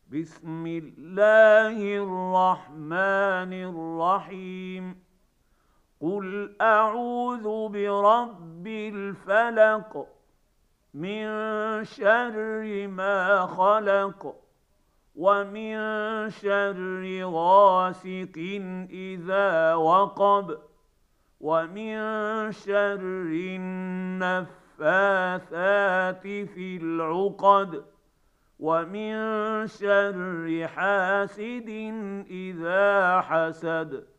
بسم الله الرحمن الرحيم. قل أعوذ برب الفلق من شر ما خلق ومن شر غاسق إذا وقب ومن شر النفاثات في العقد ومن شر حاسد إذا حسد.